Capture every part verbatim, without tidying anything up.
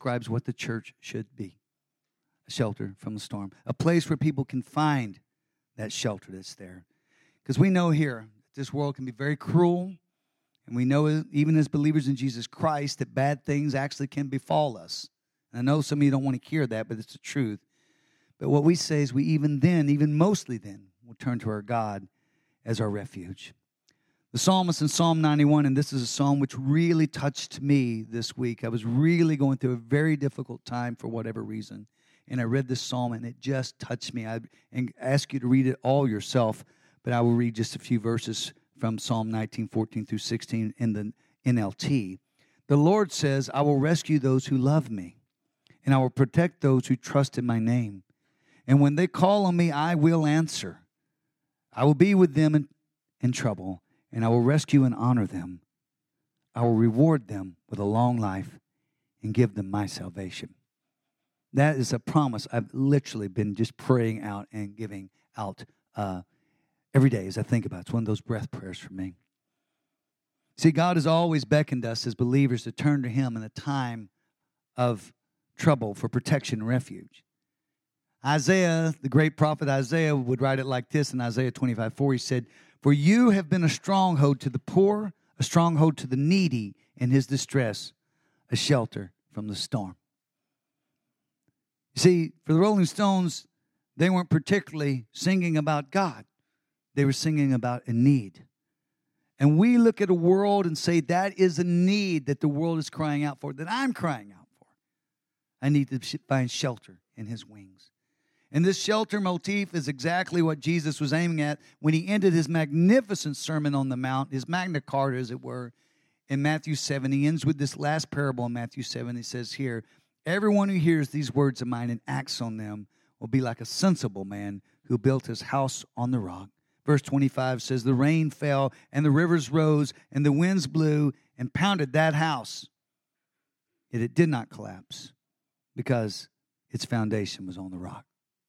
describes what the church should be. A shelter from the storm. A place where people can find that shelter that's there. Because we know here that this world can be very cruel. And we know even as believers in Jesus Christ that bad things actually can befall us. And I know some of you don't want to hear that, but it's the truth. But what we say is we even then, even mostly then, will turn to our God as our refuge. The psalmist in Psalm ninety-one, and this is a psalm which really touched me this week. I was really going through a very difficult time for whatever reason. And I read this psalm, and it just touched me. I and ask you to read it all yourself, but I will read just a few verses from Psalm nineteen, fourteen through sixteen in the N L T. The Lord says, I will rescue those who love me, and I will protect those who trust in my name. And when they call on me, I will answer. I will be with them in, in trouble, and I will rescue and honor them. I will reward them with a long life and give them my salvation. That is a promise I've literally been just praying out and giving out uh, every day as I think about it. It's one of those breath prayers for me. See, God has always beckoned us as believers to turn to Him in a time of trouble for protection and refuge. Isaiah, the great prophet Isaiah, would write it like this in Isaiah twenty-five four. He said, for you have been a stronghold to the poor, a stronghold to the needy in his distress, a shelter from the storm. You see, for the Rolling Stones, they weren't particularly singing about God. They were singing about a need. And we look at a world and say, that is a need that the world is crying out for, that I'm crying out for. I need to find shelter in His wings. And this shelter motif is exactly what Jesus was aiming at when He ended His magnificent Sermon on the Mount, His Magna Carta, as it were, in Matthew seven. He ends with this last parable in Matthew seven. He says here, everyone who hears these words of mine and acts on them will be like a sensible man who built his house on the rock. Verse twenty-five says, the rain fell, and the rivers rose, and the winds blew and pounded that house. Yet it did not collapse because its foundation was on the rock.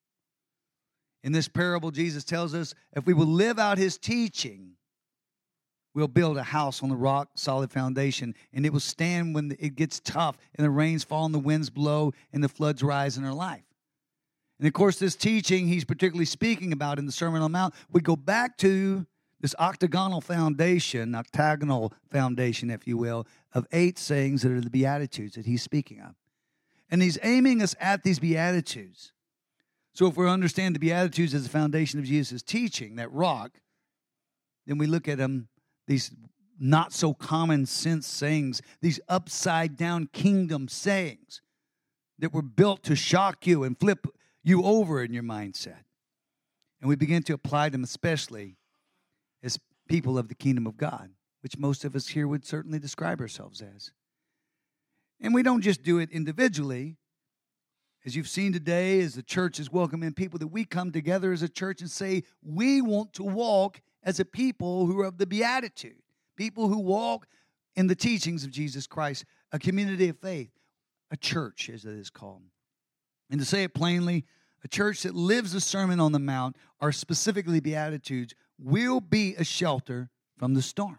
In this parable, Jesus tells us if we will live out His teaching, we'll build a house on the rock, solid foundation, and it will stand when it gets tough and the rains fall and the winds blow and the floods rise in our life. And of course, this teaching He's particularly speaking about in the Sermon on the Mount, we go back to this octagonal foundation, octagonal foundation, if you will, of eight sayings that are the Beatitudes that He's speaking of. And He's aiming us at these Beatitudes. So if we understand the Beatitudes as the foundation of Jesus' teaching, that rock, then we look at them, these not so common sense sayings, these upside down kingdom sayings that were built to shock you and flip you over in your mindset. And we begin to apply them especially as people of the kingdom of God, which most of us here would certainly describe ourselves as. And we don't just do it individually. As you've seen today, as the church is welcoming people, that we come together as a church and say, we want to walk as a people who are of the Beatitude, people who walk in the teachings of Jesus Christ, a community of faith, a church, as it is called. And to say it plainly, a church that lives the Sermon on the Mount, or specifically Beatitudes, will be a shelter from the storm.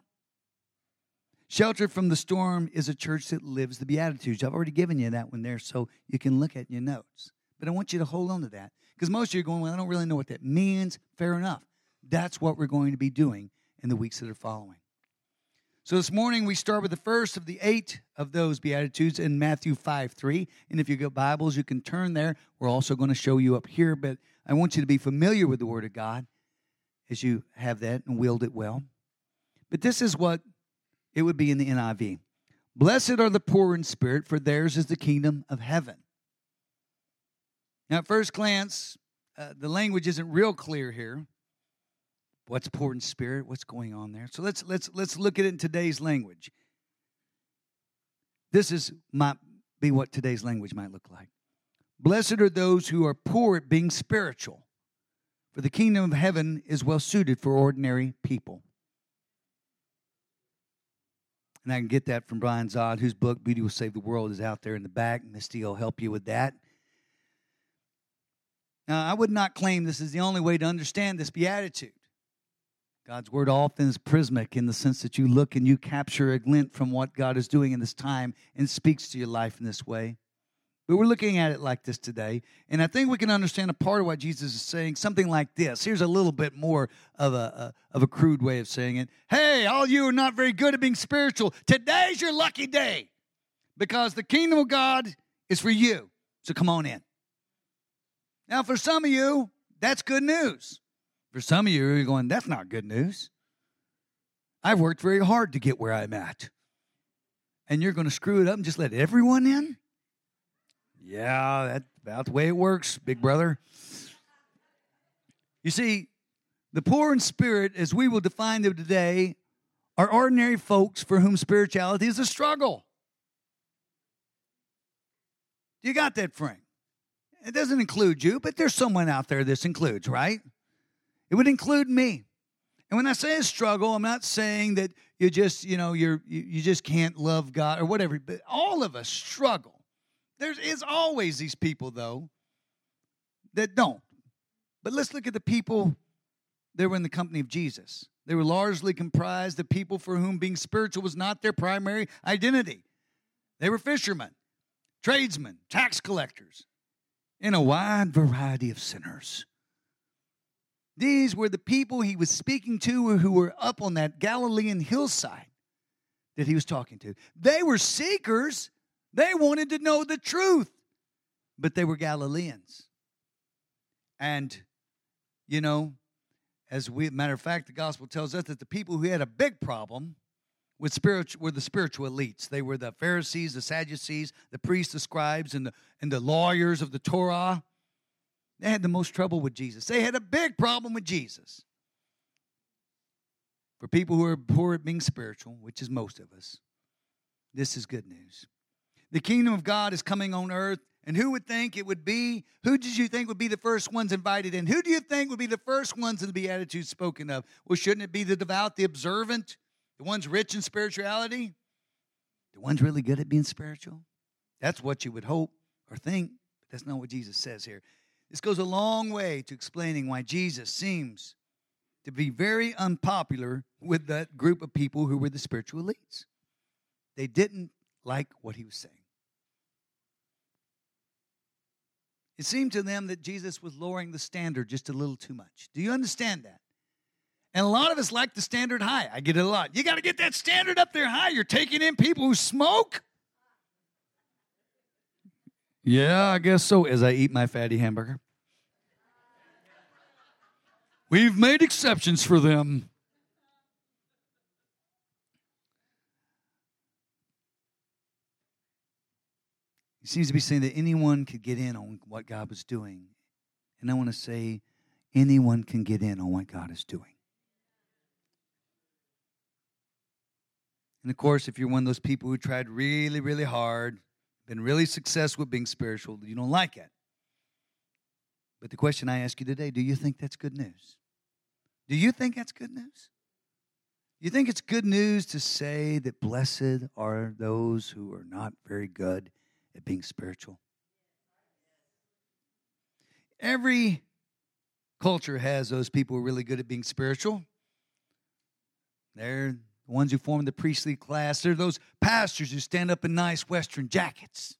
Shelter from the storm is a church that lives the Beatitudes. I've already given you that one there, so you can look at your notes. But I want you to hold on to that. Because most of you are going, well, I don't really know what that means. Fair enough. That's what we're going to be doing in the weeks that are following. So this morning, we start with the first of the eight of those Beatitudes in Matthew five three. And if you've got Bibles, you can turn there. We're also going to show you up here. But I want you to be familiar with the Word of God as you have that and wield it well. But this is what it would be in the N I V. Blessed are the poor in spirit, for theirs is the kingdom of heaven. Now, at first glance, uh, the language isn't real clear here. What's poor in spirit? What's going on there? So let's let's let's look at it in today's language. This is might be what today's language might look like. Blessed are those who are poor at being spiritual, for the kingdom of heaven is well suited for ordinary people. And I can get that from Brian Zodd, whose book, Beauty Will Save the World, is out there in the back. Misty will help you with that. Now, I would not claim this is the only way to understand this beatitude. God's word often is prismatic in the sense that you look and you capture a glint from what God is doing in this time and speaks to your life in this way. But we're looking at it like this today, and I think we can understand a part of what Jesus is saying, something like this. Here's a little bit more of a, a of a crude way of saying it. Hey, all you are not very good at being spiritual, today's your lucky day, because the kingdom of God is for you, so come on in. Now, for some of you, that's good news. For some of you, you're going, that's not good news. I've worked very hard to get where I'm at, and you're going to screw it up and just let everyone in? Yeah, that's about the way it works, big brother. You see, the poor in spirit, as we will define them today, are ordinary folks for whom spirituality is a struggle. You got that, Frank? It doesn't include you, but there's someone out there this includes, right? It would include me. And when I say a struggle, I'm not saying that you just, you know, you're you, you just can't love God or whatever, but all of us struggle. There is always these people, though, that don't. But let's look at the people that were in the company of Jesus. They were largely comprised of people for whom being spiritual was not their primary identity. They were fishermen, tradesmen, tax collectors, and a wide variety of sinners. These were the people he was speaking to who were up on that Galilean hillside that he was talking to. They were seekers. They wanted to know the truth, but they were Galileans. And, you know, as we, matter of fact, the gospel tells us that the people who had a big problem with spiritual were the spiritual elites. They were the Pharisees, the Sadducees, the priests, the scribes, and the, and the lawyers of the Torah. They had the most trouble with Jesus. They had a big problem with Jesus. For people who are poor at being spiritual, which is most of us, this is good news. The kingdom of God is coming on earth, and who would think it would be? Who did you think would be the first ones invited in? Who do you think would be the first ones in the Beatitudes spoken of? Well, shouldn't it be the devout, the observant, the ones rich in spirituality? The ones really good at being spiritual? That's what you would hope or think, but that's not what Jesus says here. This goes a long way to explaining why Jesus seems to be very unpopular with that group of people who were the spiritual elites. They didn't like what he was saying. It seemed to them that Jesus was lowering the standard just a little too much. Do you understand that? And a lot of us like the standard high. I get it a lot. You got to get that standard up there high. You're taking in people who smoke? Yeah, I guess so, as I eat my fatty hamburger. We've made exceptions for them. He seems to be saying that anyone could get in on what God was doing. And I want to say, anyone can get in on what God is doing. And of course, if you're one of those people who tried really, really hard, been really successful with being spiritual, you don't like it. But the question I ask you today, do you think that's good news? Do you think that's good news? You think it's good news to say that blessed are those who are not very good at being spiritual? Every culture has those people who are really good at being spiritual. They're the ones who form the priestly class. They're those pastors who stand up in nice Western jackets.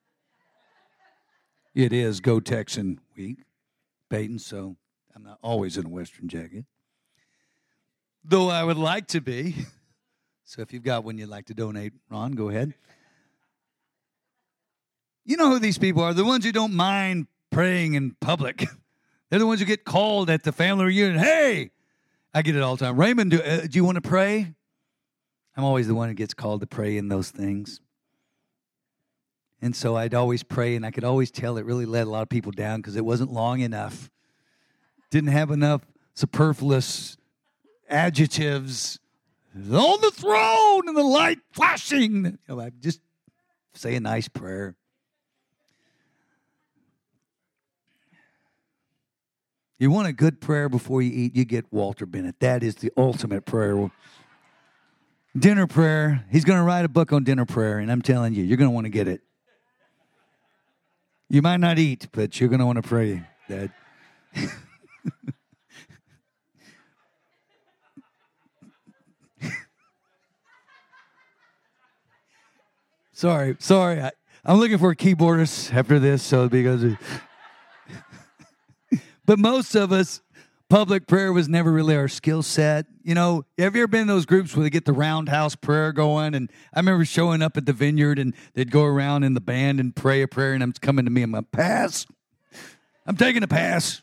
It is Go Texan week, Peyton, so I'm not always in a Western jacket. Though I would like to be. So if you've got one you'd like to donate, Ron, go ahead. You know who these people are, the ones who don't mind praying in public. They're the ones who get called at the family reunion. Hey, I get it all the time. Raymond, do, uh, do you want to pray? I'm always the one who gets called to pray in those things. And so I'd always pray, and I could always tell it really let a lot of people down because it wasn't long enough. Didn't have enough superfluous adjectives. On the throne and the light flashing. You know, I just say a nice prayer. You want a good prayer before you eat, you get Walter Bennett. That is the ultimate prayer. Dinner prayer. He's going to write a book on dinner prayer, and I'm telling you, you're going to want to get it. You might not eat, but you're going to want to pray that. Sorry, sorry. I, I'm looking for a keyboardist after this, so because. But most of us, public prayer was never really our skill set. You know, have you ever been in those groups where they get the roundhouse prayer going? And I remember showing up at the Vineyard and they'd go around in the band and pray a prayer, and I'm coming to me, I'm going, pass. I'm taking a pass.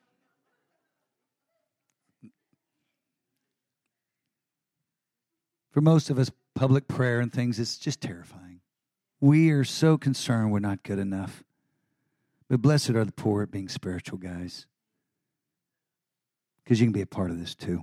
For most of us, public prayer and things, it's just terrifying. We are so concerned we're not good enough. But blessed are the poor at being spiritual, guys. Because you can be a part of this too.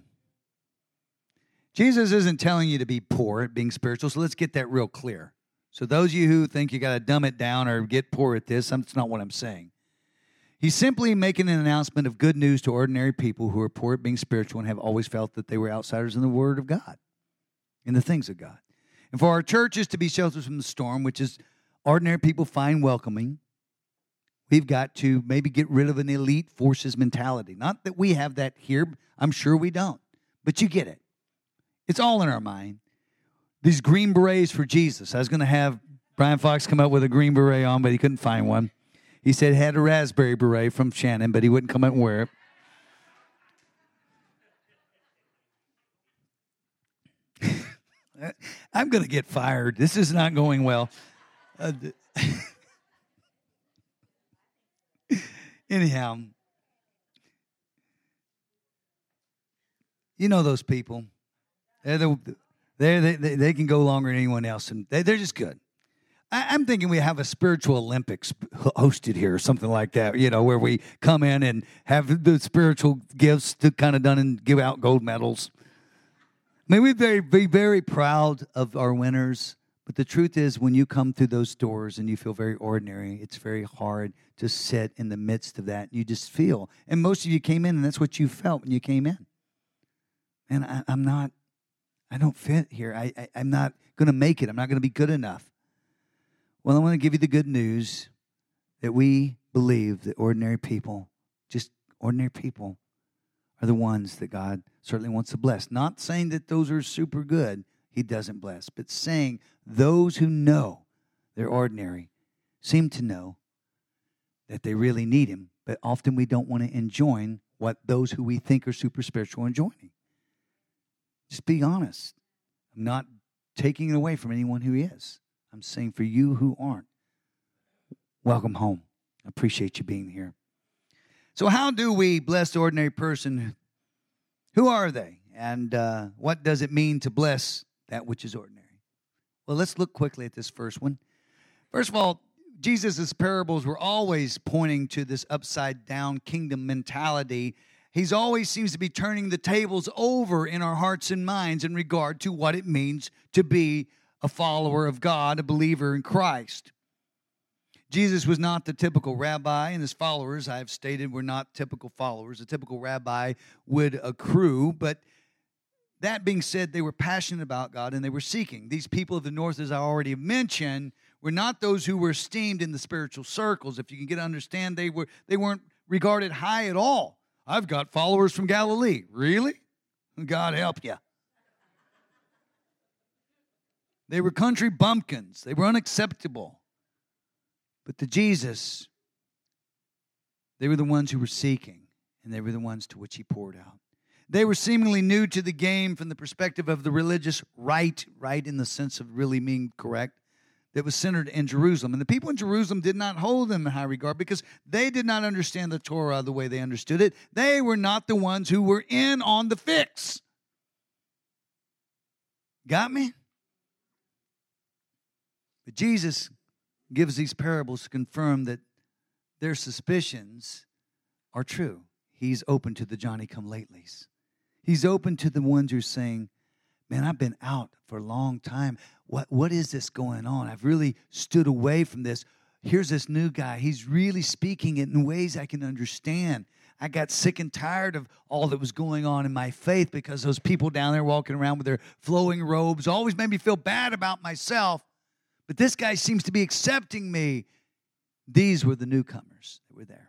Jesus isn't telling you to be poor at being spiritual, so let's get that real clear. So those of you who think you got to dumb it down or get poor at this, that's not what I'm saying. He's simply making an announcement of good news to ordinary people who are poor at being spiritual and have always felt that they were outsiders in the Word of God, in the things of God. And for our churches to be shelters from the storm, which is ordinary people find welcoming, we've got to maybe get rid of an elite forces mentality. Not that we have that here. I'm sure we don't. But you get it. It's all in our mind. These green berets for Jesus. I was going to have Brian Fox come up with a green beret on, but he couldn't find one. He said he had a raspberry beret from Shannon, but he wouldn't come out and wear it. I'm going to get fired. This is not going well. Uh, Anyhow, you know those people. They're the, they're, they they they can go longer than anyone else, and they, they're just good. I, I'm thinking we have a spiritual Olympics hosted here or something like that, you know, where we come in and have the spiritual gifts to kind of done and give out gold medals. May we very, be very proud of our winners. But the truth is, when you come through those doors and you feel very ordinary, it's very hard to sit in the midst of that. You just feel. And most of you came in, and that's what you felt when you came in. And I, I'm not, I don't fit here. I, I, I'm not going to make it. I'm not going to be good enough. Well, I want to give you the good news that we believe that ordinary people, just ordinary people, are the ones that God certainly wants to bless. Not saying that those are super good. He doesn't bless. But saying those who know they're ordinary seem to know that they really need him. But often we don't want to enjoin what those who we think are super spiritual are enjoining. Just be honest. I'm not taking it away from anyone who is. I'm saying for you who aren't, welcome home. I appreciate you being here. So how do we bless the ordinary person? Who are they? And uh, what does it mean to bless that which is ordinary? Well, let's look quickly at this first one. First of all, Jesus' parables were always pointing to this upside-down kingdom mentality. He's always seems to be turning the tables over in our hearts and minds in regard to what it means to be a follower of God, a believer in Christ. Jesus was not the typical rabbi, and his followers, I have stated, were not typical followers. A typical rabbi would accrue, but that being said, they were passionate about God and they were seeking. These people of the north, as I already mentioned, were not those who were esteemed in the spiritual circles. If you can get to understand, they, were, they weren't regarded high at all. I've got followers from Galilee. Really? God help you. They were country bumpkins. They were unacceptable. But to Jesus, they were the ones who were seeking, and they were the ones to which he poured out. They were seemingly new to the game from the perspective of the religious right, right in the sense of really being correct, that was centered in Jerusalem. And the people in Jerusalem did not hold them in high regard because they did not understand the Torah the way they understood it. They were not the ones who were in on the fix. Got me? But Jesus gives these parables to confirm that their suspicions are true. He's open to the Johnny-come-latelys. He's open to the ones who are saying, man, I've been out for a long time. What, what is this going on? I've really stood away from this. Here's this new guy. He's really speaking it in ways I can understand. I got sick and tired of all that was going on in my faith because those people down there walking around with their flowing robes always made me feel bad about myself. But this guy seems to be accepting me. These were the newcomers that were there.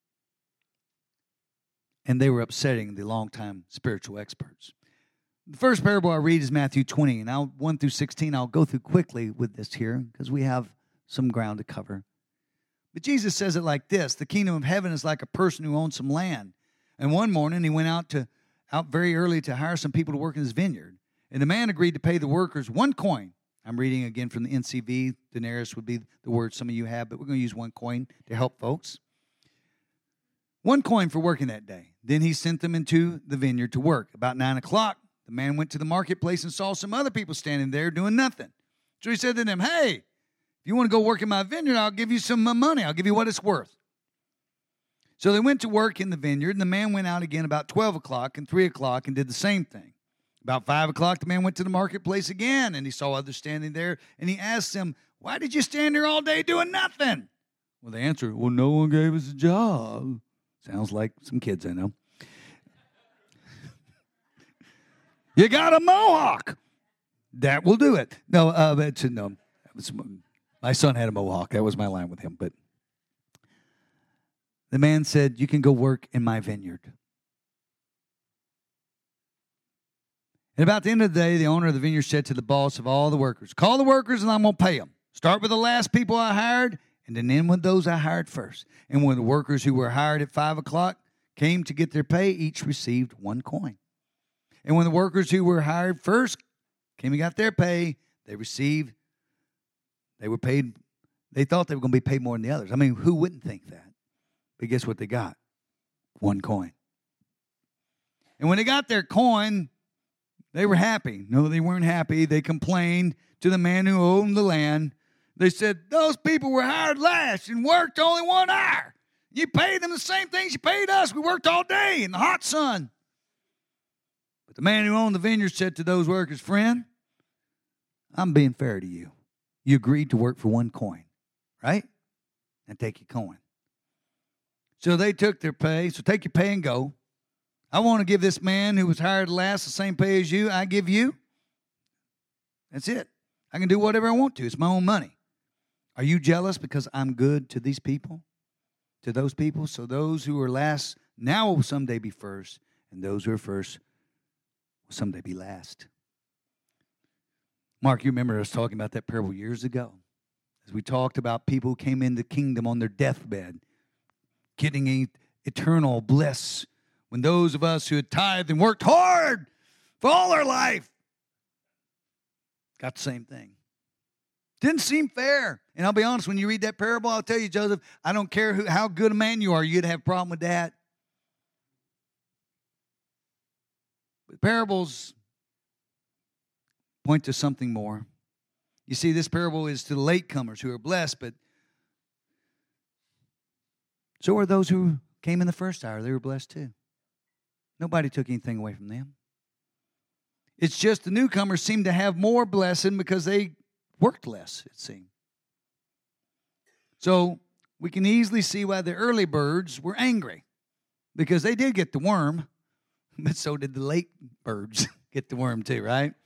And they were upsetting the longtime spiritual experts. The first parable I read is Matthew twenty, and I'll one through sixteen. I'll go through quickly with this here because we have some ground to cover. But Jesus says it like this: the kingdom of heaven is like a person who owns some land. And one morning he went out to out very early to hire some people to work in his vineyard. And the man agreed to pay the workers one coin. I'm reading again from the N C V. Denarius would be the word some of you have, but we're going to use one coin to help folks. One coin for working that day. Then he sent them into the vineyard to work. About nine o'clock, the man went to the marketplace and saw some other people standing there doing nothing. So he said to them, "Hey, if you want to go work in my vineyard, I'll give you some money. I'll give you what it's worth." So they went to work in the vineyard, and the man went out again about twelve o'clock and three o'clock and did the same thing. About five o'clock, the man went to the marketplace again, and he saw others standing there, and he asked them, "Why did you stand there all day doing nothing?" Well, they answered, "Well, no one gave us a job." Sounds like some kids I know. "You got a mohawk." That will do it. No, uh, but, no, that was, my son had a mohawk. That was my line with him. But the man said, "You can go work in my vineyard." And about the end of the day, the owner of the vineyard said to the boss of all the workers, "Call the workers and I'm going to pay them. Start with the last people I hired and then end with those I hired first." And when the workers who were hired at five o'clock came to get their pay, each received one coin. And when the workers who were hired first came and got their pay, they received, they were paid, they thought they were going to be paid more than the others. I mean, who wouldn't think that? But guess what they got? One coin. And when they got their coin, they were happy. No, they weren't happy. They complained to the man who owned the land. They said, "Those people were hired last and worked only one hour. You paid them the same things you paid us. We worked all day in the hot sun." But the man who owned the vineyard said to those workers, "Friend, I'm being fair to you. You agreed to work for one coin, right? And take your coin." So they took their pay. So take your pay and go. I want to give this man who was hired last the same pay as you. I give you. That's it. I can do whatever I want to. It's my own money. Are you jealous because I'm good to these people? To those people? So those who are last now will someday be first, and those who are first will someday be last. Mark, you remember us talking about that parable years ago. As we talked about people who came into the kingdom on their deathbed, getting a eternal bliss, when those of us who had tithed and worked hard for all our life got the same thing. Didn't seem fair. And I'll be honest, when you read that parable, I'll tell you, Joseph, I don't care who, how good a man you are, you'd have a problem with that. But parables point to something more. You see, this parable is to the latecomers who are blessed, but so are those who came in the first hour. They were blessed too. Nobody took anything away from them. It's just the newcomers seem to have more blessing because they worked less, it seemed. So we can easily see why the early birds were angry, because they did get the worm, but so did the late birds get the worm too, right?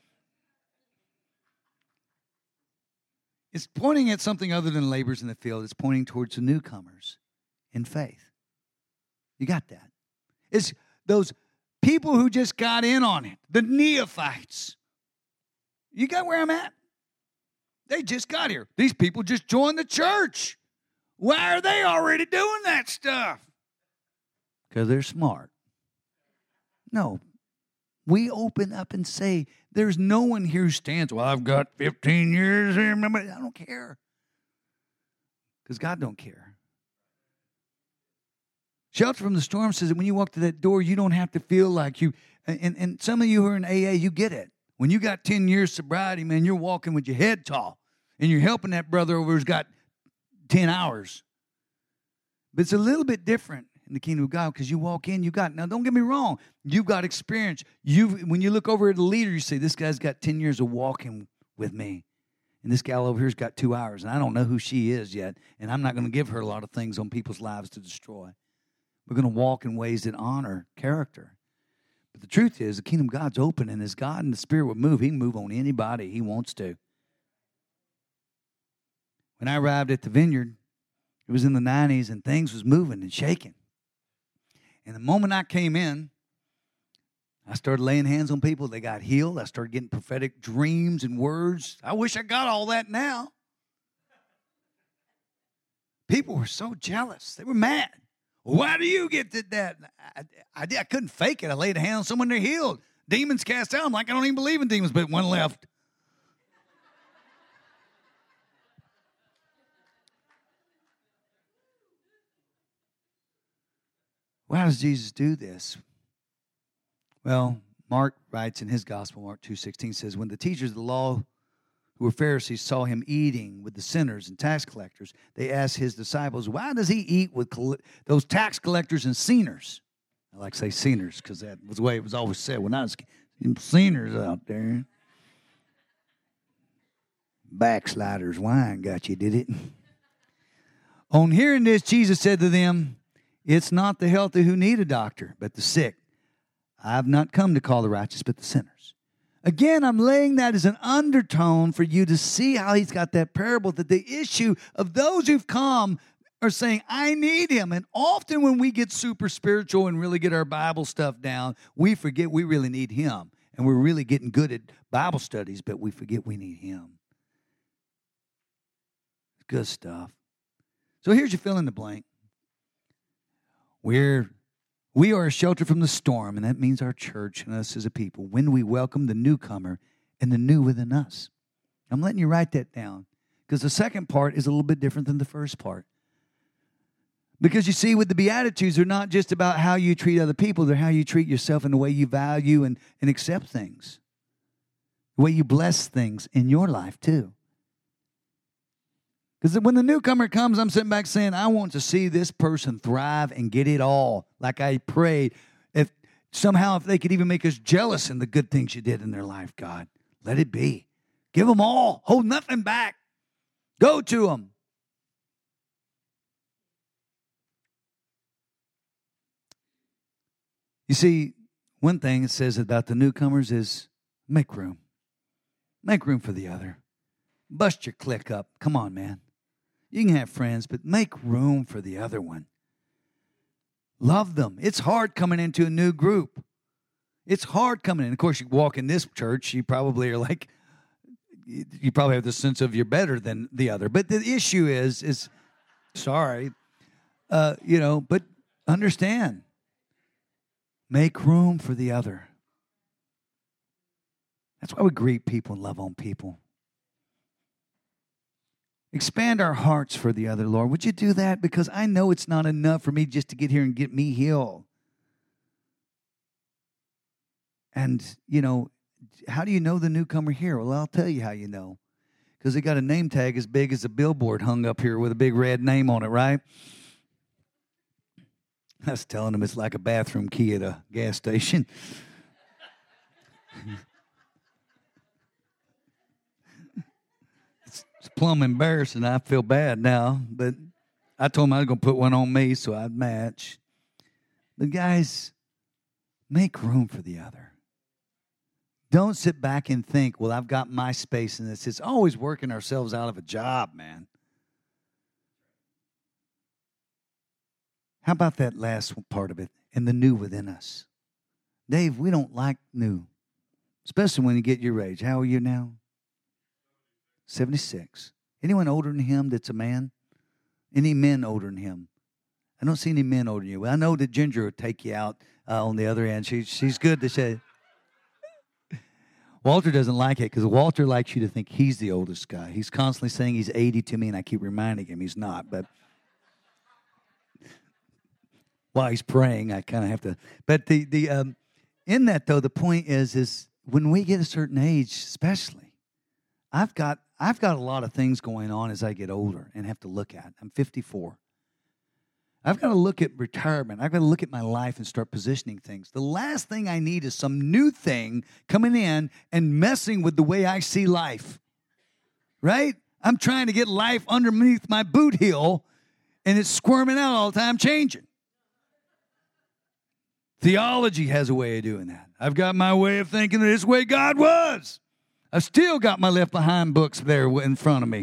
It's pointing at something other than laborers in the field. It's pointing towards the newcomers in faith. You got that? It's those people who just got in on it, the neophytes. You got where I'm at? They just got here. These people just joined the church. Why are they already doing that stuff? Because they're smart. No. We open up and say, there's no one here who stands, "Well, I've got fifteen years here." Remember, I don't care. Because God don't care. Shelter from the Storm says that when you walk to that door, you don't have to feel like you, and, and some of you who are in A A, you get it. When you got ten years sobriety, man, you're walking with your head tall, and you're helping that brother over who's got ten hours. But it's a little bit different in the kingdom of God, because you walk in, you got, now don't get me wrong, you've got experience. You've, when you look over at a leader, you say, this guy's got ten years of walking with me. And this gal over here's got two hours, and I don't know who she is yet, and I'm not going to give her a lot of things on people's lives to destroy. We're going to walk in ways that honor character. But the truth is, the kingdom of God's open, and as God and the Spirit would move, He can move on anybody He wants to. When I arrived at the vineyard, it was in the nineties, and things was moving and shaking. And the moment I came in, I started laying hands on people. They got healed. I started getting prophetic dreams and words. I wish I got all that now. People were so jealous. They were mad. Why do you get to that? I, I, I couldn't fake it. I laid a hand on someone, they're healed. Demons cast out. I'm like, I don't even believe in demons, but one left. Well, how does Jesus do this? Well, Mark writes in his gospel, Mark two sixteen says, when the teachers of the law who were Pharisees saw him eating with the sinners and tax collectors, they asked his disciples, why does he eat with those tax collectors and sinners? I like to say sinners because that was the way it was always said when I was sinners out there. Backsliders wine got you, did it? On hearing this, Jesus said to them, it's not the healthy who need a doctor, but the sick. I have not come to call the righteous, but the sinners. Again, I'm laying that as an undertone for you to see how he's got that parable, that the issue of those who've come are saying, I need him. And often when we get super spiritual and really get our Bible stuff down, we forget we really need him. And we're really getting good at Bible studies, but we forget we need him. Good stuff. So here's your fill in the blank. We're, we are a shelter from the storm, and that means our church and us as a people, when we welcome the newcomer and the new within us. I'm letting you write that down because the second part is a little bit different than the first part. Because you see, with the Beatitudes, they're not just about how you treat other people, they're how you treat yourself and the way you value and, and accept things, the way you bless things in your life too. Because when the newcomer comes, I'm sitting back saying, I want to see this person thrive and get it all. Like I prayed, if somehow if they could even make us jealous in the good things you did in their life, God, let it be. Give them all. Hold nothing back. Go to them. You see, one thing it says about the newcomers is make room. Make room for the other. Bust your clique up. Come on, man. You can have friends, but make room for the other one. Love them. It's hard coming into a new group. It's hard coming in. Of course, you walk in this church, you probably are like, you probably have the sense of you're better than the other. But the issue is, is sorry, uh, you know, but understand. Make room for the other. That's why we greet people and love on people. Expand our hearts for the other, Lord. Would you do that? Because I know it's not enough for me just to get here and get me healed. And, you know, how do you know the newcomer here? Well, I'll tell you how you know. Because they got a name tag as big as a billboard hung up here with a big red name on it, right? I was telling them it's like a bathroom key at a gas station. it's, it's plumb embarrassing. I feel bad now, but I told them I was going to put one on me so I'd match. But guys, make room for the other. Don't sit back and think, well, I've got my space in this. It's always working ourselves out of a job, man. How about that last part of it, and the new within us? Dave, we don't like new, especially when you get your age. How are you now? seventy-six. Anyone older than him that's a man? Any men older than him? I don't see any men older than you. I know that Ginger will take you out uh, on the other end. She, she's good to say. Walter doesn't like it because Walter likes you to think he's the oldest guy. He's constantly saying he's eighty to me, and I keep reminding him he's not, but... while he's praying, I kind of have to. But the the um, in that though, the point is is when we get a certain age, especially, I've got I've got a lot of things going on as I get older and have to look at. I'm fifty-four. I've got to look at retirement. I've got to look at my life and start positioning things. The last thing I need is some new thing coming in and messing with the way I see life. Right? I'm trying to get life underneath my boot heel, and it's squirming out all the time, changing. Theology has a way of doing that. I've got my way of thinking that this way God was. I've still got my Left Behind books there in front of me.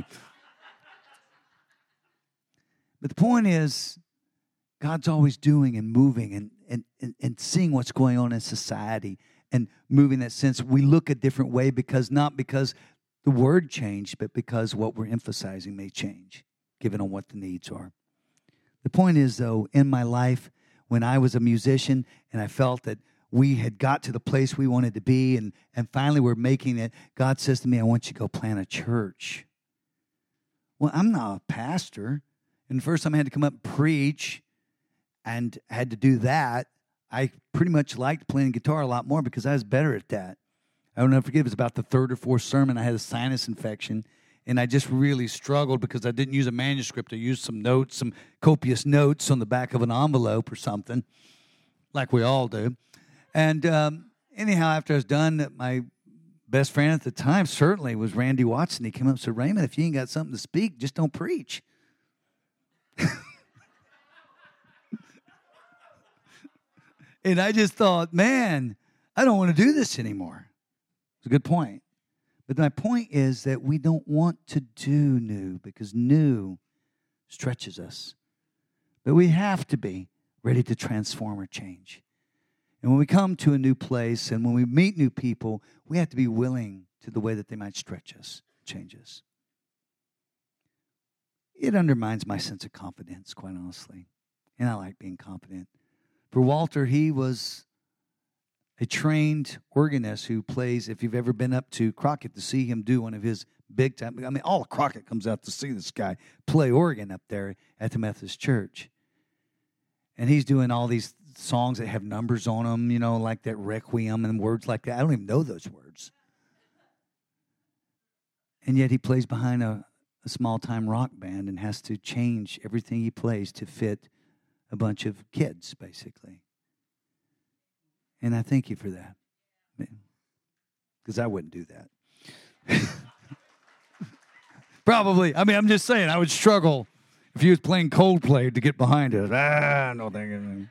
But the point is, God's always doing and moving and, and, and, and seeing what's going on in society and moving that sense. We look a different way because not because the word changed, but because what we're emphasizing may change. given on what the needs are. The point is, though, in my life, when I was a musician and I felt that we had got to the place we wanted to be and, and finally we're making it, God says to me, I want you to go plant a church. Well, I'm not a pastor. And first time I had to come up and preach and had to do that. I pretty much liked playing guitar a lot more because I was better at that. I don't never forget, it was about the third or fourth sermon. I had a sinus infection, and I just really struggled because I didn't use a manuscript. I used some notes, some copious notes on the back of an envelope or something, like we all do. And um, anyhow, after I was done, my best friend at the time certainly was Randy Watson. He came up and said, Raymond, if you ain't got something to speak, just don't preach. And I just thought, man, I don't want to do this anymore. It's a good point. But my point is that we don't want to do new because new stretches us. But we have to be ready to transform or change. And when we come to a new place and when we meet new people, we have to be willing to the way that they might stretch us, change us. It undermines my sense of confidence, quite honestly. And I like being confident. For Walter, he was a trained organist who plays, if you've ever been up to Crockett to see him do one of his big time, I mean, all of Crockett comes out to see this guy play organ up there at the Methodist Church. And he's doing all these songs that have numbers on them, you know, like that Requiem and words like that. I don't even know those words. And yet he plays behind a, a small-time rock band and has to change everything he plays to fit a bunch of kids, basically. And I thank you for that. Because I wouldn't do that. Probably. I mean, I'm just saying, I would struggle if he was playing Coldplay to get behind it. Ah, no thank you.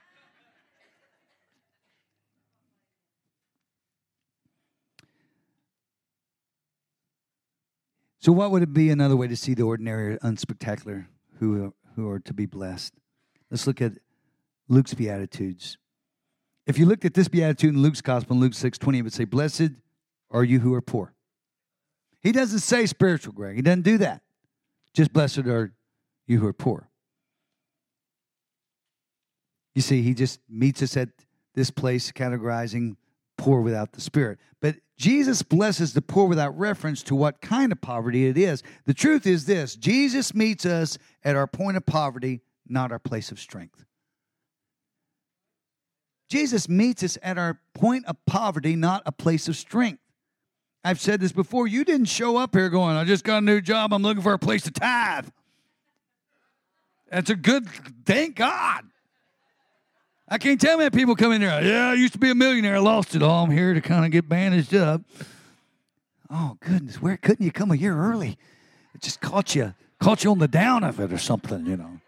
So what would it be another way to see the ordinary or unspectacular who, who are to be blessed? Let's look at Luke's Beatitudes. If you looked at this Beatitude in Luke's Gospel, in Luke six twenty, it would say, blessed are you who are poor. He doesn't say spiritual, Greg. He doesn't do that. Just blessed are you who are poor. You see, he just meets us at this place categorizing poor without the Spirit. But Jesus blesses the poor without reference to what kind of poverty it is. The truth is this: Jesus meets us at our point of poverty, not our place of strength. Jesus meets us at our point of poverty, not a place of strength. I've said this before. You didn't show up here going, I just got a new job. I'm looking for a place to tithe. That's a good, thank God. I can't tell me that people come in there, yeah, I used to be a millionaire. I lost it all. I'm here to kind of get bandaged up. Oh, goodness. Where couldn't you come a year early? It just caught you, caught you on the down of it or something, you know.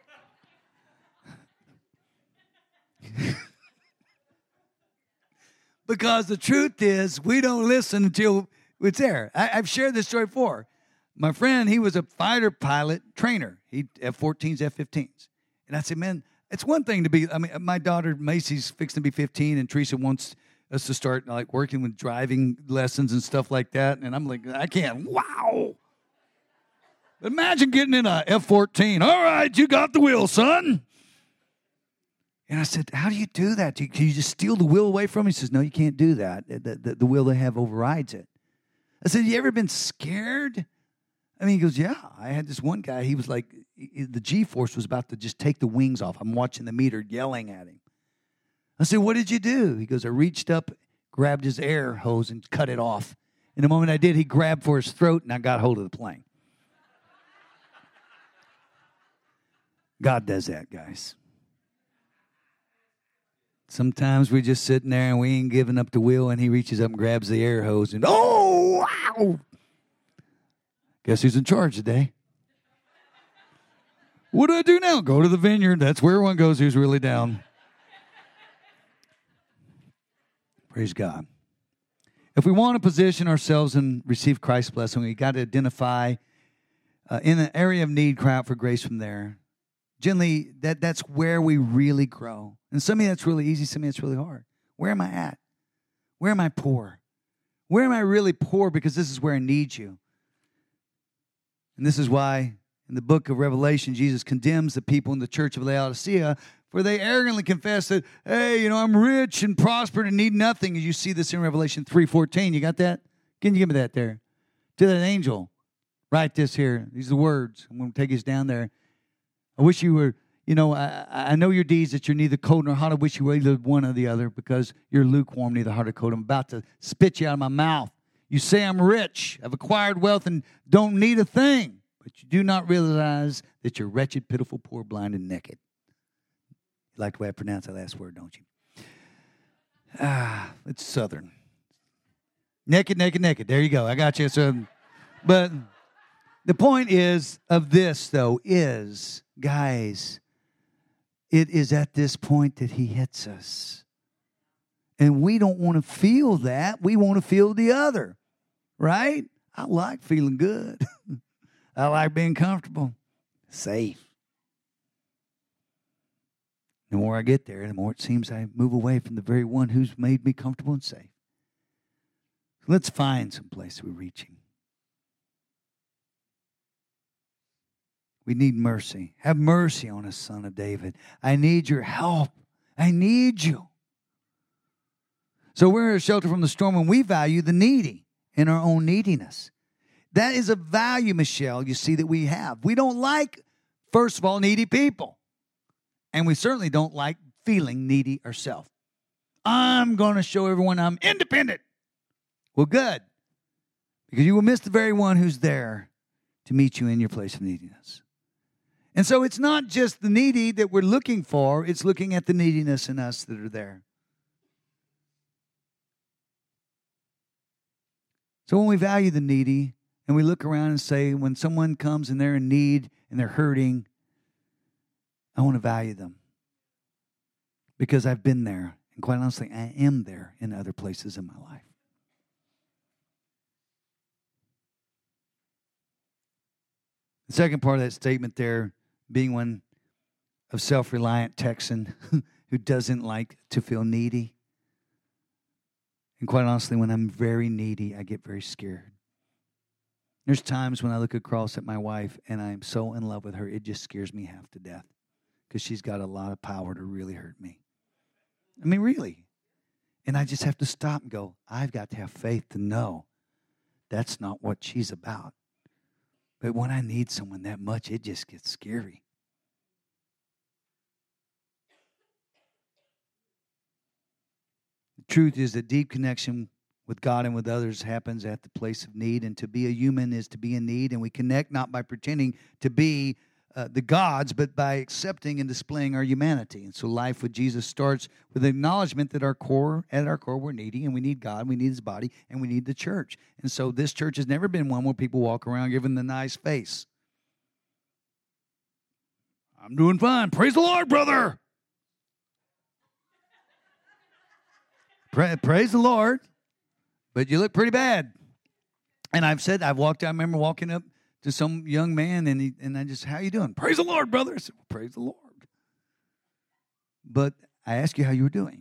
Because the truth is, we don't listen until it's there. I, I've shared this story before. My friend, he was a fighter pilot trainer. He F fourteens, F fifteens. And I said, man, it's one thing to be, I mean, my daughter, Macy's fixing to be fifteen, and Teresa wants us to start, like, working with driving lessons and stuff like that. And I'm like, I can't. Wow. Imagine getting in a F fourteen. All right, you got the wheel, son. And I said, how do you do that? Do you, can you just steal the wheel away from him? He says, no, you can't do that. The, the, the wheel they have overrides it. I said, you ever been scared? I mean, he goes, yeah. I had this one guy, he was like, the G-force was about to just take the wings off. I'm watching the meter yelling at him. I said, what did you do? He goes, I reached up, grabbed his air hose, and cut it off. And the moment I did, he grabbed for his throat, and I got hold of the plane. God does that, guys. Sometimes we're just sitting there and we ain't giving up the wheel, and he reaches up and grabs the air hose and, oh, wow. Guess who's in charge today? What do I do now? Go to the vineyard. That's where everyone goes who's really down. Praise God. If we want to position ourselves and receive Christ's blessing, we got to identify uh, in an area of need, cry out for grace from there. Generally, that, that's where we really grow. And some of you, that's really easy. Some of you, that's really hard. Where am I at? Where am I poor? Where am I really poor? Because this is where I need you. And this is why in the book of Revelation, Jesus condemns the people in the church of Laodicea for they arrogantly confess that, hey, you know, I'm rich and prospered and need nothing. As you see this in Revelation three fourteen. You got that? Can you give me that there? To that angel, write this here. These are the words. I'm going to take us down there. I wish you were, you know, I, I know your deeds that you're neither cold nor hot. I wish you were either one or the other because you're lukewarm, neither hot or cold. I'm about to spit you out of my mouth. You say I'm rich, I've acquired wealth, and don't need a thing. But you do not realize that you're wretched, pitiful, poor, blind, and naked. You like the way I pronounce that last word, don't you? Ah, it's Southern. Naked, naked, naked. There you go. I got you. So, but the point is of this, though, is, guys, it is at this point that he hits us. And we don't want to feel that. We want to feel the other, right? I like feeling good. I like being comfortable, safe. The more I get there, the more it seems I move away from the very one who's made me comfortable and safe. Let's find some place we're reaching. We need mercy. Have mercy on us, Son of David. I need your help. I need you. So we're a shelter from the storm, and we value the needy in our own neediness. That is a value, Michelle, you see, that we have. We don't like, first of all, needy people. And we certainly don't like feeling needy ourselves. I'm going to show everyone I'm independent. Well, good. Because you will miss the very one who's there to meet you in your place of neediness. And so it's not just the needy that we're looking for. It's looking at the neediness in us that are there. So when we value the needy and we look around and say, when someone comes and they're in need and they're hurting, I want to value them. Because I've been there. And quite honestly, I am there in other places in my life. The second part of that statement there, being one of self-reliant Texan who doesn't like to feel needy. And quite honestly, when I'm very needy, I get very scared. There's times when I look across at my wife and I'm so in love with her, it just scares me half to death. Because she's got a lot of power to really hurt me. I mean, really. And I just have to stop and go, I've got to have faith to know that's not what she's about. But when I need someone that much, it just gets scary. The truth is that deep connection with God and with others happens at the place of need. And to be a human is to be in need. And we connect not by pretending to be uh, the gods, but by accepting and displaying our humanity. And so life with Jesus starts with the acknowledgement that our core, at our core, we're needy. And we need God, we need His body, and we need the church. And so this church has never been one where people walk around giving the nice face. I'm doing fine. Praise the Lord, brother. Pra- praise the Lord. But you look pretty bad. And I've said, I've walked, I remember walking up to some young man, and he, and I just, how you doing? Praise the Lord, brother. I said, well, praise the Lord. But I asked you how you were doing.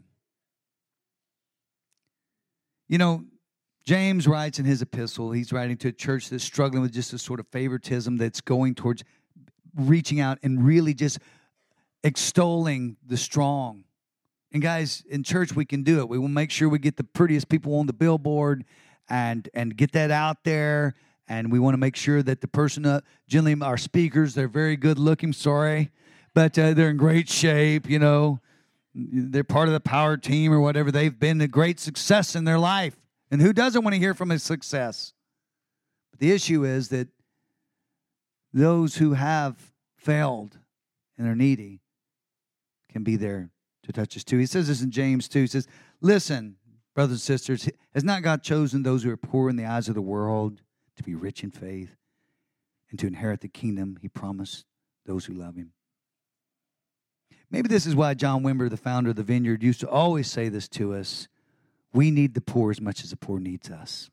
You know, James writes in his epistle, he's writing to a church that's struggling with just this sort of favoritism that's going towards reaching out and really just extolling the strong. And guys, in church, we can do it. We will make sure we get the prettiest people on the billboard and, and get that out there. And we want to make sure that the person, uh, generally our speakers, they're very good looking, sorry. But uh, they're in great shape, you know. They're part of the power team or whatever. They've been a great success in their life. And who doesn't want to hear from a success? But the issue is that those who have failed and are needy can be there to touch us too. He says this in James two. He says, listen, brothers and sisters, has not God chosen those who are poor in the eyes of the world to be rich in faith and to inherit the kingdom He promised those who love Him? Maybe this is why John Wimber, the founder of the Vineyard, used to always say this to us. We need the poor as much as the poor needs us.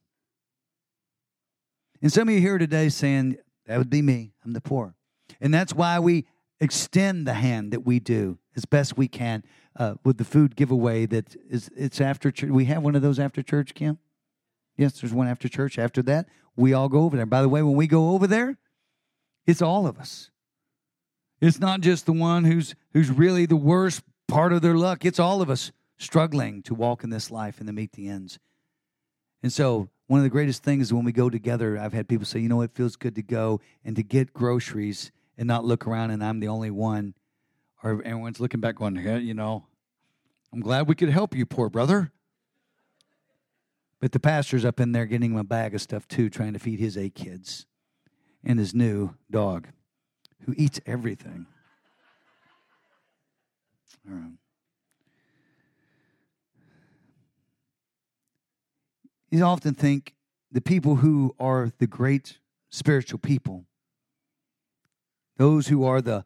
And some of you here today saying, that would be me. I'm the poor. And that's why we extend the hand that we do as best we can uh, with the food giveaway that is it's after church. We have one of those after church, Kim? Yes, there's one after church. After that, we all go over there. By the way, when we go over there, It's all of us. It's not just the one who's who's really the worst part of their luck. It's all of us struggling to walk in this life and to meet the ends. And so one of the greatest things is when we go together, I've had people say, you know, it feels good to go and to get groceries and not look around and I'm the only one. Or everyone's looking back going, yeah, you know, I'm glad we could help you, poor brother. But the pastor's up in there getting him a bag of stuff too, trying to feed his eight kids and his new dog who eats everything. All right. You often think the people who are the great spiritual people, those who are the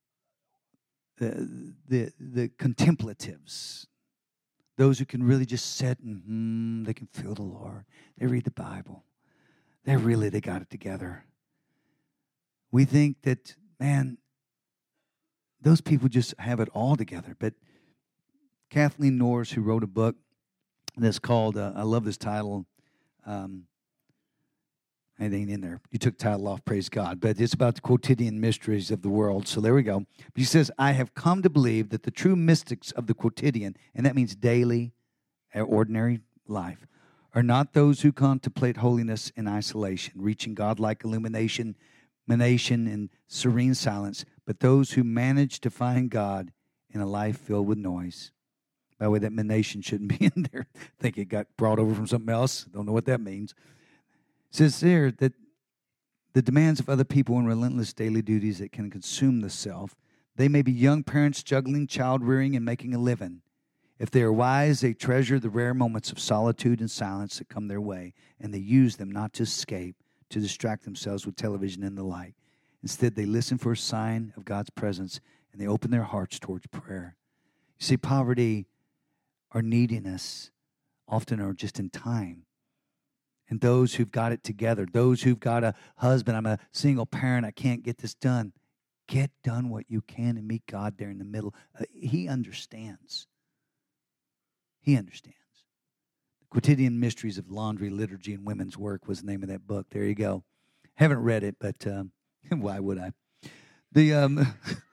the the, the contemplatives, those who can really just sit and mm, they can feel the Lord. They read the Bible. They really, they got it together. We think that, man, those people just have it all together. But Kathleen Norris, who wrote a book that's called, uh, I love this title, um, it ain't in there. You took the title off, praise God. But it's about the quotidian mysteries of the world. So there we go. She says, I have come to believe that the true mystics of the quotidian, and that means daily, ordinary life, are not those who contemplate holiness in isolation, reaching godlike illumination, illumination and serene silence, but those who manage to find God in a life filled with noise. By the way, that emanation shouldn't be in there. I think it got brought over from something else. Don't know what that means. It says there that the demands of other people and relentless daily duties that can consume the self. They may be young parents juggling child rearing and making a living. If they are wise, they treasure the rare moments of solitude and silence that come their way, and they use them not to escape, to distract themselves with television and the like. Instead, they listen for a sign of God's presence, and they open their hearts towards prayer. You see, poverty or neediness often are just in time. And those who've got it together, those who've got a husband, I'm a single parent, I can't get this done. Get done what you can and meet God there in the middle. Uh, he understands. He understands. The Quotidian Mysteries of Laundry, Liturgy, and Women's Work was the name of that book. There you go. Haven't read it, but um, why would I? The um,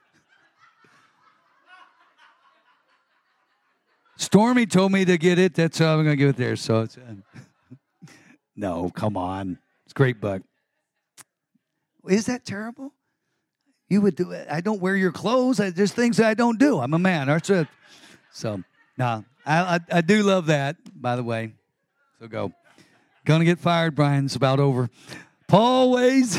Stormy told me to get it. That's how I'm going to give it there. So it's... Uh, No, come on. It's a great book. Is that terrible? You would do it. I don't wear your clothes. I, there's things that I don't do. I'm a man. Aren't you? So, no, I, I, I do love that, by the way. So go. Gonna get fired, Brian. It's about over. Paul Ways.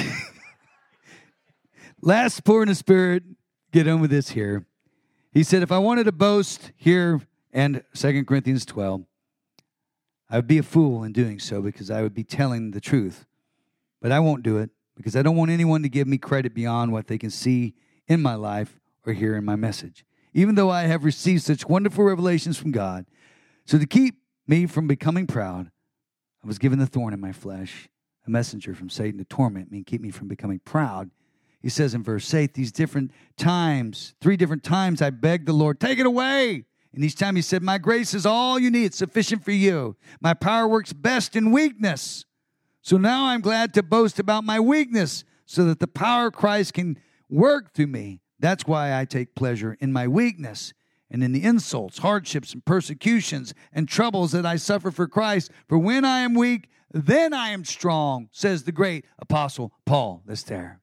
Last pour in the Spirit. Get on with this here. He said, if I wanted to boast here, and Second Corinthians twelve, I would be a fool in doing so because I would be telling the truth. But I won't do it because I don't want anyone to give me credit beyond what they can see in my life or hear in my message. Even though I have received such wonderful revelations from God. So to keep me from becoming proud, I was given the thorn in my flesh, a messenger from Satan to torment me and keep me from becoming proud. He says in verse eight, these different times, three different times I begged the Lord, take it away. And each time he said, my grace is all you need. It's sufficient for you. My power works best in weakness. So now I'm glad to boast about my weakness so that the power of Christ can work through me. That's why I take pleasure in my weakness and in the insults, hardships, and persecutions and troubles that I suffer for Christ. For when I am weak, then I am strong, says the great apostle Paul. That's there.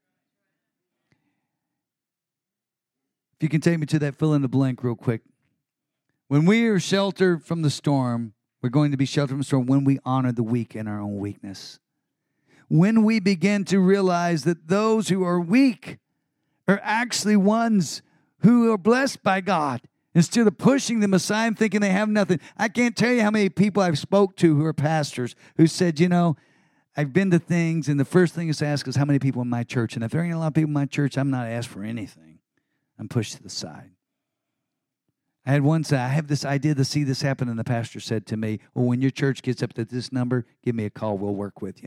If you can take me to that fill in the blank real quick. When we are sheltered from the storm, we're going to be sheltered from the storm when we honor the weak in our own weakness. When we begin to realize that those who are weak are actually ones who are blessed by God. Instead of pushing them aside and thinking they have nothing. I can't tell you how many people I've spoke to who are pastors who said, you know, I've been to things and the first thing is to ask is how many people in my church. And if there ain't a lot of people in my church, I'm not asked for anything. I'm pushed to the side. I had one say, I have this idea to see this happen, and the pastor said to me, well, when your church gets up to this number, give me a call. We'll work with you.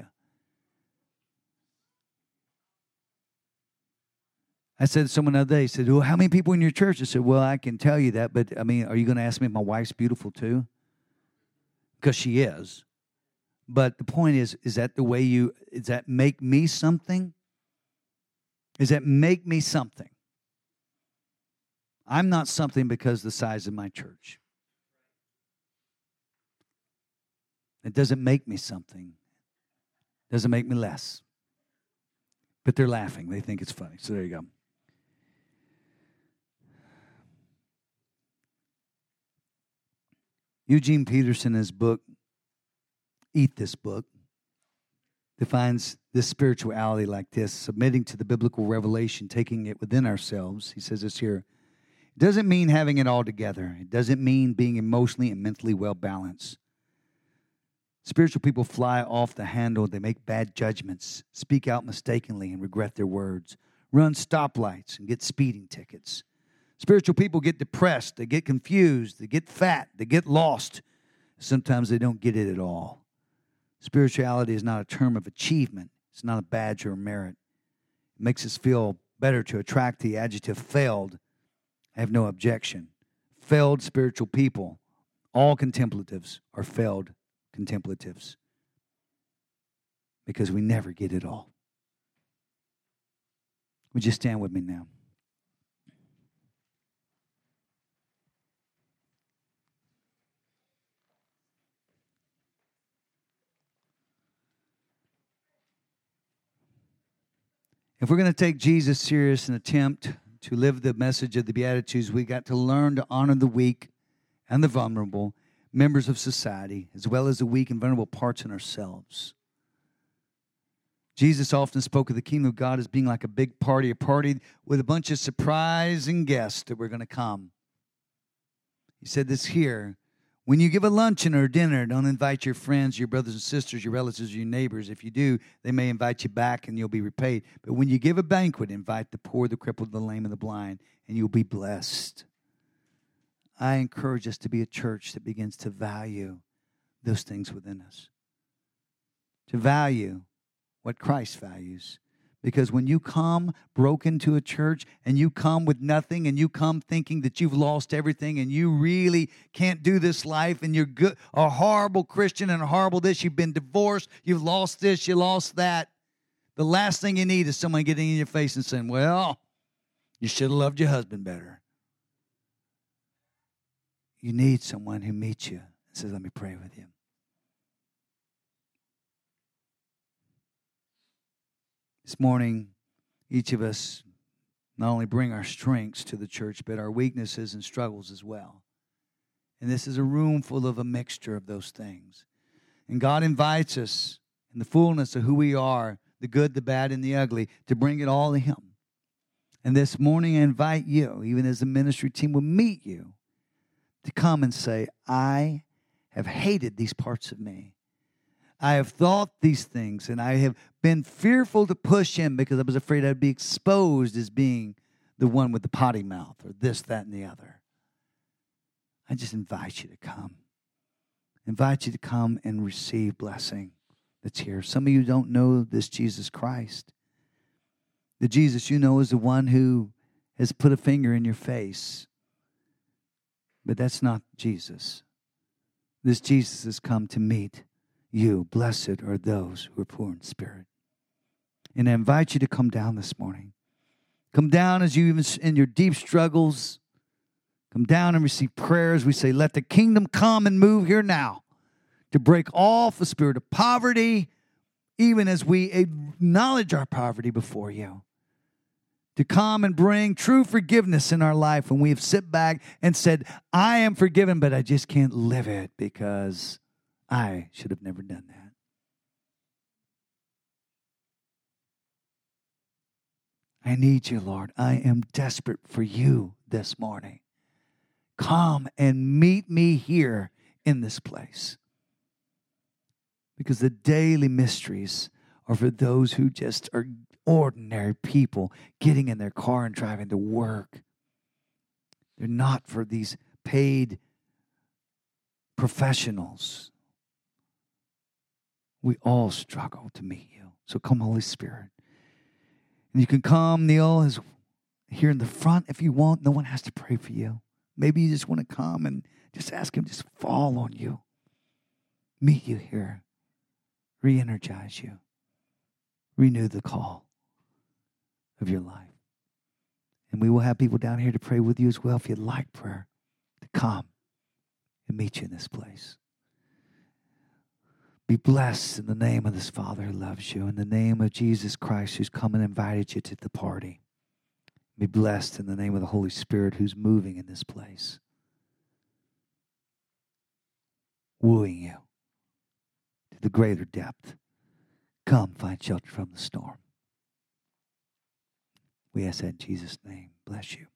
I said to someone the other day, he said, well, how many people in your church? I said, well, I can tell you that, but, I mean, are you going to ask me if my wife's beautiful too? Because she is. But the point is, is that the way you, does that make me something? is that make me something. I'm not something because of the size of my church. It doesn't make me something. It doesn't make me less. But they're laughing. They think it's funny. So there you go. Eugene Peterson, in his book, Eat This Book, defines this spirituality like this: submitting to the biblical revelation, taking it within ourselves. He says this here. It doesn't mean having it all together. It doesn't mean being emotionally and mentally well balanced. Spiritual people fly off the handle. They make bad judgments, speak out mistakenly and regret their words, run stoplights and get speeding tickets. Spiritual people get depressed. They get confused. They get fat. They get lost. Sometimes they don't get it at all. Spirituality is not a term of achievement. It's not a badge or a merit. It makes us feel better to attract the adjective failed. I have no objection. Failed spiritual people, all contemplatives are failed contemplatives, because we never get it all. Would you stand with me now? If we're going to take Jesus serious and attempt to live the message of the Beatitudes, we got to learn to honor the weak and the vulnerable members of society, as well as the weak and vulnerable parts in ourselves. Jesus often spoke of the kingdom of God as being like a big party, a party with a bunch of surprising guests that were going to come. He said this here: when you give a luncheon or a dinner, don't invite your friends, your brothers and sisters, your relatives, or your neighbors. If you do, they may invite you back and you'll be repaid. But when you give a banquet, invite the poor, the crippled, the lame, and the blind, and you'll be blessed. I encourage us to be a church that begins to value those things within us, to value what Christ values. Because when you come broken to a church and you come with nothing and you come thinking that you've lost everything and you really can't do this life and you're good, a horrible Christian and a horrible this, you've been divorced, you've lost this, you lost that, the last thing you need is someone getting in your face and saying, well, you should have loved your husband better. You need someone who meets you and says, let me pray with you. This morning, each of us not only bring our strengths to the church, but our weaknesses and struggles as well. And this is a room full of a mixture of those things. And God invites us in the fullness of who we are, the good, the bad, and the ugly, to bring it all to Him. And this morning, I invite you, even as the ministry team will meet you, to come and say, I have hated these parts of me. I have thought these things, and I have been fearful to push in because I was afraid I'd be exposed as being the one with the potty mouth or this, that, and the other. I just invite you to come. Invite you to come and receive blessing that's here. Some of you don't know this Jesus Christ. The Jesus you know is the one who has put a finger in your face. But that's not Jesus. This Jesus has come to meet you. Blessed are those who are poor in spirit. And I invite you to come down this morning. Come down as you even in your deep struggles. Come down and receive prayers. We say, let the kingdom come and move here now to break off the spirit of poverty, even as we acknowledge our poverty before you. To come and bring true forgiveness in our life when we have sit back and said, I am forgiven, but I just can't live it because I should have never done that. I need you, Lord. I am desperate for you this morning. Come and meet me here in this place. Because the daily mysteries are for those who just are ordinary people getting in their car and driving to work. They're not for these paid professionals. We all struggle to meet you. So come, Holy Spirit. And you can come, kneel as here in the front if you want. No one has to pray for you. Maybe you just want to come and just ask Him to just fall on you. Meet you here. Re-energize you. Renew the call. of your life. And we will have people down here to pray with you as well if you'd like prayer, to come and meet you in this place. Be blessed in the name of this Father who loves you, in the name of Jesus Christ who's come and invited you to the party. Be blessed in the name of the Holy Spirit who's moving in this place, wooing you to the greater depth. Come find shelter from the storm. We ask that in Jesus' name. Bless you.